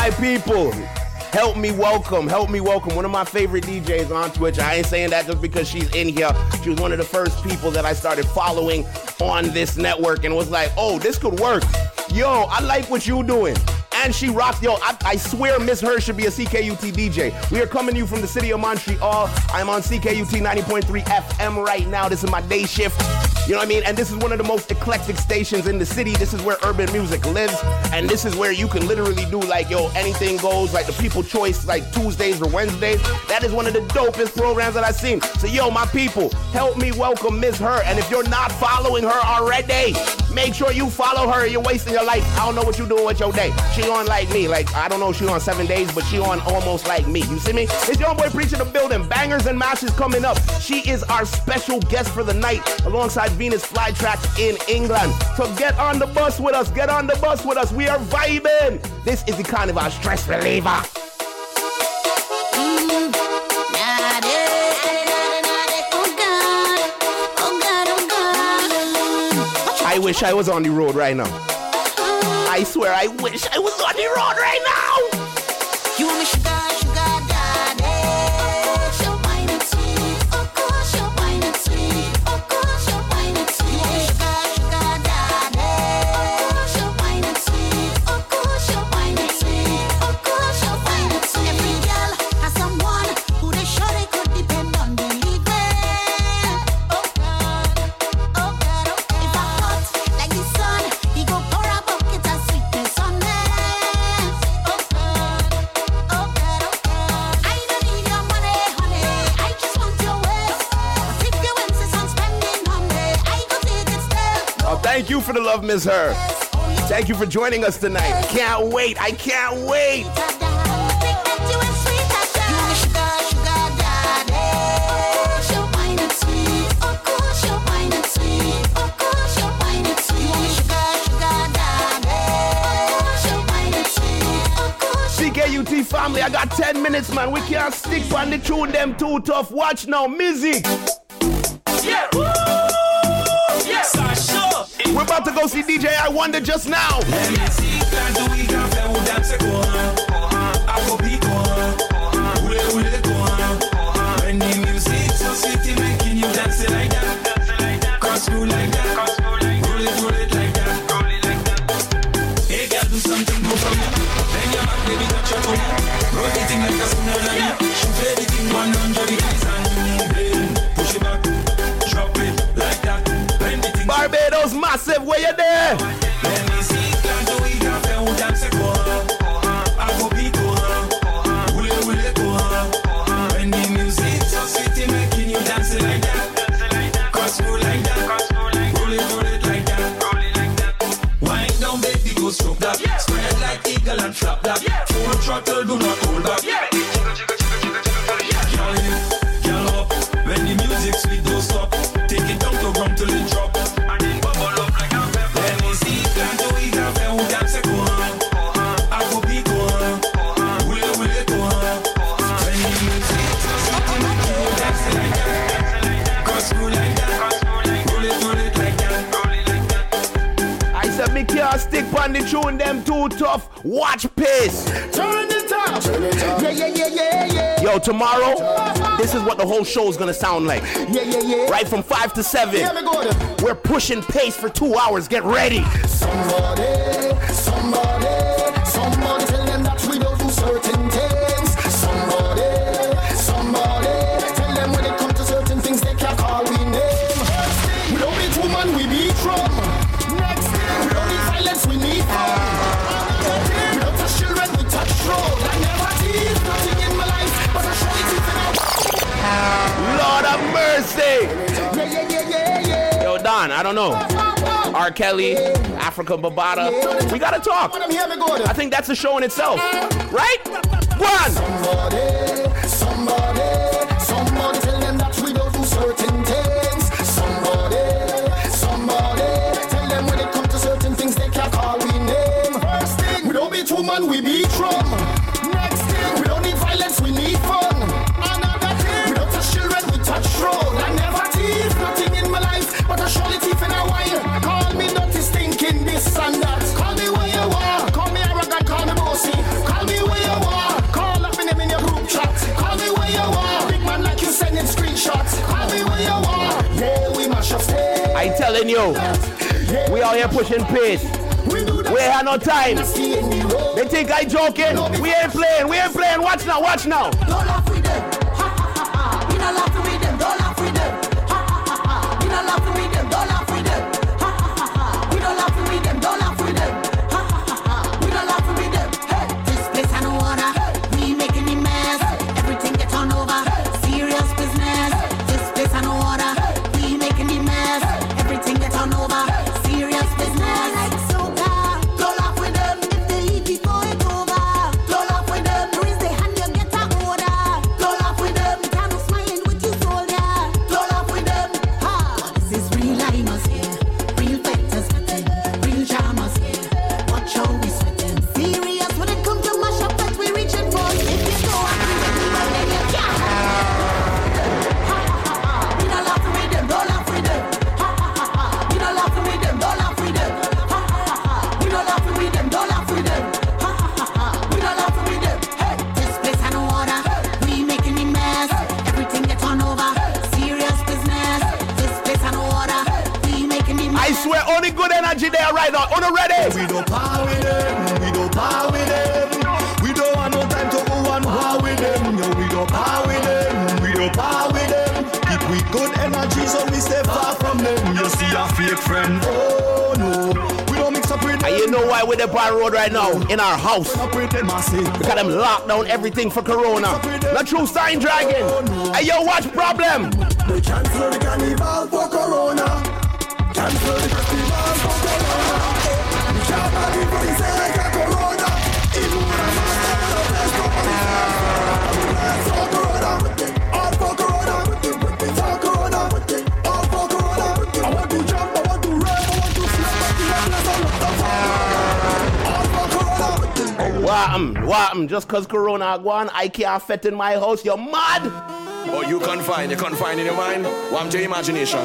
My people, help me welcome, help me welcome one of my favorite D Js on Twitch. I ain't saying that just because she's in here. She was one of the first people that I started following on this network and was like, oh, this could work. Yo, I like what you doing. And she rocks. Yo, I, I swear Miss Her should be a C K U T D J. We are coming to you from the city of Montreal. I'm on C K U T ninety point three F M right now. This is my day shift. You know what I mean? And this is one of the most eclectic stations in the city. This is where urban music lives. And this is where you can literally do like, yo, anything goes, like the People Choice, like Tuesdays or Wednesdays. That is one of the dopest programs that I've seen. So, yo, my people, help me welcome Miss Her. And if you're not following her already, make sure you follow her. You're wasting your life. I don't know what you're doing with your day. She on like me. Like, I don't know if she on seven days, but she on almost like me. You see me? It's your boy Preacher the Building. Bangers and Mashes coming up. She is our special guest for the night alongside Venus Flytracks in England. So get on the bus with us. Get on the bus with us. We are vibing. This is the Carnival Stress Reliever. Mm, nah, de- oh God, oh God, oh God. I wish I was on the road right now. I swear, I wish I was on the road right now. You want me sugar, sugar daddy? She'll wine and sweet. Of course, she'll wine and sweet. Of course, she'll wine and sweet. You want me sugar, sugar daddy? Of course, she'll wine and sweet. Of course, she'll wine and sweet. Of course, she'll wine and sweet. Every girl has someone who they sure they could depend on, believe me. Oh God, oh God, oh God. If I hot like the sun, he go pour a bucket of sweetness on me. Oh God, oh God, oh God. I don't need your money, honey. I just want your waist. But if you insist on spending on me, I go take it still. Oh, thank you for the love, Miss Her. Thank you for joining us tonight. Can't wait. I can't wait. C K U T family, I got ten minutes, man. We can't stick on the tune, them too tough. Watch now, music. Yeah. Woo! Yeah. Sasha. We're about to go see D J I Wonder just now. Let me see, can do we can play with them, say go on. I go be go on. Ule ule go on. When the music so sweet, making you dance it like that. Cross through like that. Roll it, roll it like that. Roll it like that. Hey girl, do something good for me. Then your back, baby, touch your tummy. Rotating like a tsunami. Shoot everything one hundred degrees and then push it back. Drop it like that. Bend it in. Barbados Massive, where you there? Let me see, can do we can play with them, say go on. I go be go on. Ule ule go on. When the music so sweet, making you dance it like that. Cross through like that. Roll it, roll it like that. Wind down, baby, go stroke that. Spread like eagle and flap that. Full throttle, do not hold back. Girl in, girl up. When the music sweet, don't stop. Take it down to ground till it drop. And then bubble up like a pepper. Let me see, can do we can play with them, say go on. I go be go on. Ule ule go on. When the music so sweet, making you dance it like that. Cross through like that. Roll it, roll it like that. Roll it like that. I said me can't stick on the tune, them too tough. Watch pace. Turn it up. Yeah, yeah, yeah, yeah, yeah. Yo, tomorrow, this is what the whole show is gonna sound like. Yeah, yeah, yeah. Right from five to seven. Here we go then. We're pushing pace for two hours. Get ready. Somebody, somebody, somebody tell them that we don't do certain things. Somebody, somebody, tell them when it comes to certain things they can't call we name. First thing, we don't beat woman, we beat drum. Next thing, we don't need violence, we need fun. Another thing, we don't touch children, we touch road. I never tease nothing in my life, but I show it to you. Lord of mercy. Yeah, yeah, yeah, yeah, yeah. Yo, Don, I don't know. R. Kelly, Africa Bambaataa. We gotta talk. I think that's a show in itself. Right? One. Somebody, somebody, somebody tell them that we don't do certain things. Somebody, somebody, tell them when it comes to certain things they can't call we name. First thing, we don't beat woman, we beat drum. Next thing, we don't need violence, we need fun. Another thing, we don't touch children, we touch road. I never tease nothing in my life, but I surely teeth in a wine. Call me dirty, stinking this and that. Call me what you want, call me arrogant, call me bossy. Call me telling you. We out here pushing pace. We ain't had no time. They think I joking. We ain't playing. We ain't playing. Watch now. Watch now. Don't laugh with them. Ha ha ha ha. We not laugh with them. Don't laugh with them. Ha ha ha ha. We not laugh with them. Don't laugh with them. Ha ha ha ha. We don't laugh with them. Don't laugh with them. Ha ha ha ha. We don't laugh with them. Hey, this place I know water. We making the mess. Everything get turned over. Serious business. This place I know water. We making the mess. Everything get turned over. Serious business. Like soca. Don't laugh with them. If they leave before it over. Don't laugh with them. Raise the hand, you get a order. Don't laugh with them. Can't smile with you soldier. Don't laugh with them. Ha. This is real liners here. Real fighters fitting. Real dramas here. Watch how we sweating. Serious when it comes to mash up that we reaching for. If you go after them, then you can't. Ha ha ha ha. We not laughing with them. Don't laugh with them. Ha ha ha ha. We not laughing with them. Don't laugh with them. Ha ha ha ha. We not laughing with them. Don't laugh with them. Ha ha ha ha. We not laughing with them. Hey, this place I know water. We making the mess. Everything get turned over. Serious business. This place I know water. We making the mess. I swear, only good energy there right now. On ready? We don't power with them, we don't power with them. We don't want no time to go and war with them. No, we don't power with them, we don't power with them. Keep we good energy so we stay far from them. You see a fake friend, oh no. We don't mix up with them. And you know why we're up on road right now? In our house. Up with them, I say. Because them locked down everything for Corona. The true sign dragon. Hey, yo, watch problem. They cancel the carnival for Corona. Cancel the festival for Corona. We can't party for the sake of Corona. Even when I'm not let's go for Corona. All for Corona. For Corona. All for Corona. I want to jump, I want to rap, I want to flip, I want to all for Corona. Wham, wham. Just cause Corona gone, I can't fit in my house. You're mad. Oh, you confine, you confine in your mind. Warm to your imagination.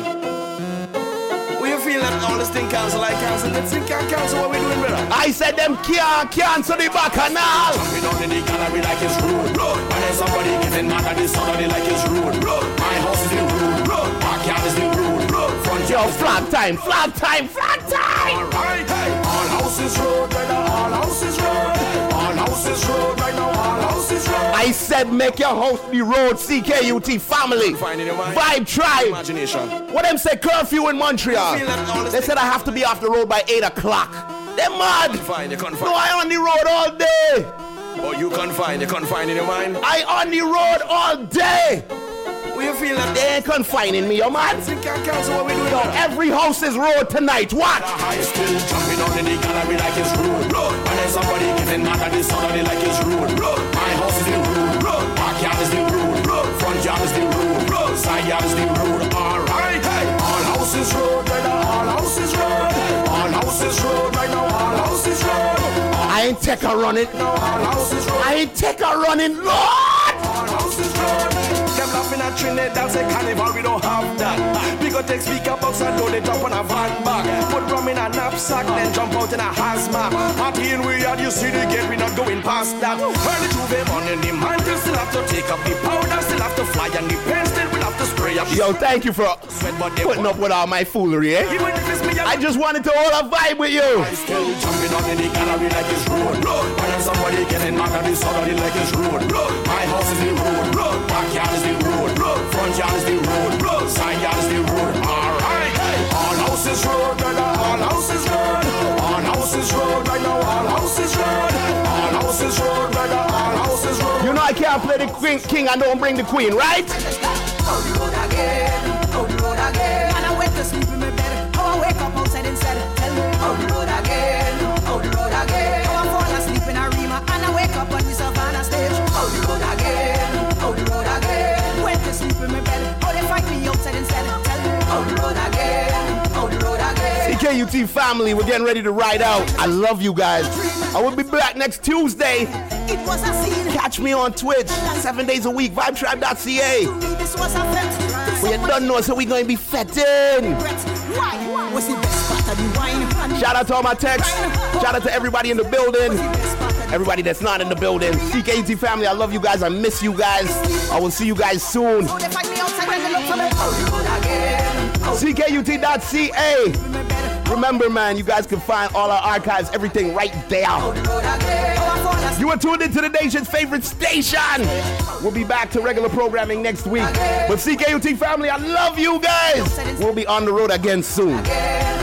We feel that all this thing cancel like cancel. Let's think can't cancel what we doing, brother. I said them can't cancel the bacchanal. Jumping down in the gallery like it's rude. And then somebody getting mad at this somebody like it's rude. My house is the rude. Backyard is the rude. Front Yo, yard is the flag time, flag time, flag time. Alright, hey. All houses road right now, all houses road. All houses road right now, all houses road. I said make your house the road, C K U T family. Finding your mind. Vibe tribe. Imagination. What them say curfew in Montreal? You feel that all this They said I have to be off the road by eight o'clock. They're mad. Confine, you confine. No, I on the road all day. Oh, you confine, you confine in your mind. I on the road all day. We feel that They ain't confining me, yo man. think can't cancel what we doing. Yo, every house is road tonight. What? The high still jumping down in the gallery like it's rude. And then somebody getting mad at this somebody like it's rude. My house is the rude. Backyard is the rude. Front yard is the rude. Side yard is the rude. Alright, hey. All houses road right now. All houses road. All houses road right now. All houses road. I ain't take a running. All houses road. I ain't take a running, Lord. All houses road. Them laughing at Trinidad, say carnival, we don't have that. We go take speaker box and load it up on a van back. Put rum in a knapsack, then jump out in a hazmat. Happy in we are, you see the gate, we not going past that. Early Juve morning, the man still have to take up the powder, still have to fly, and the pen still will have to spray up. Yo, thank you for putting up with all my foolery, eh? Even if it's me, I just wanted to hold a vibe with you. I still jumping on in the gallery like it's rude. And then somebody getting mad at this somebody like it's rude. My house is the road. Backyard is the road. Front yard is the road. Side yard is the road. Alright, hey. All houses road, brother. All houses road. All houses road right now. All houses road. All houses road, brother. All houses road. You know I can't play the queen, king and don't bring the queen, right? Out the road again, out the road again. And I went to sleep in my bed. How I wake up outside instead. Tell me, out the road again, out the road again. How I fall asleep in a Rima and I wake up on the Savannah stage. Out the road again, out the road again. Went to sleep in my bed. How they fight me outside instead. Tell me, out the road again, out the road again. C K U T family, we're getting ready to ride out. I love you guys. I will be back next Tuesday. It was a scene. Catch me on Twitch, seven days a week, vibe tribe dot c a. To me, this was a fete. We don't know, so we're going to be fetting. Why? Was the best part of the wine? Shout out to all my texts. Shout out to everybody in the building. Everybody that's not in the building. C K U T family, I love you guys. I miss you guys. I will see you guys soon. Oh, they find me outside when they look for me. Out the road again. C K U T dot C A. Remember, man, you guys can find all our archives, everything right there. You are tuned into the nation's favorite station. We'll be back to regular programming next week. But C K U T family, I love you guys. We'll be on the road again soon.